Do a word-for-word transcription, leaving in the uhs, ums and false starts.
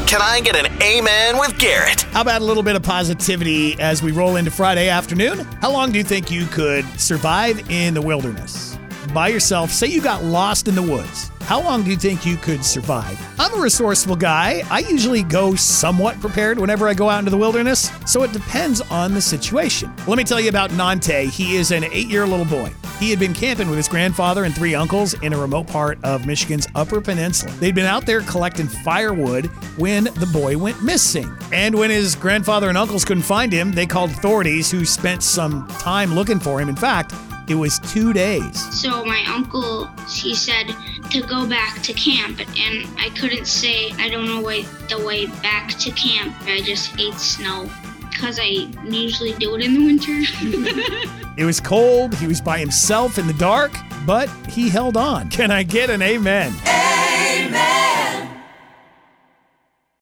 Can I get an amen with Garrett? How about a little bit of positivity as we roll into Friday afternoon? How long do you think you could survive in the wilderness? By yourself, say you got lost in the woods. How long do you think you could survive? I'm a resourceful guy. I usually go somewhat prepared whenever I go out into the wilderness, so it depends on the situation. Let me tell you about Nante. He is an eight-year little boy. He had been camping with his grandfather and three uncles in a remote part of Michigan's Upper Peninsula. They'd been out there collecting firewood when the boy went missing. And when his grandfather and uncles couldn't find him, they called authorities, who spent some time looking for him. In fact, it was two days. So my uncle, he said to go back to camp, and I couldn't say I don't know way, the way back to camp. I just ate snow because I usually do it in the winter. It was cold, he was by himself in the dark, but he held on. Can I get an amen? Amen.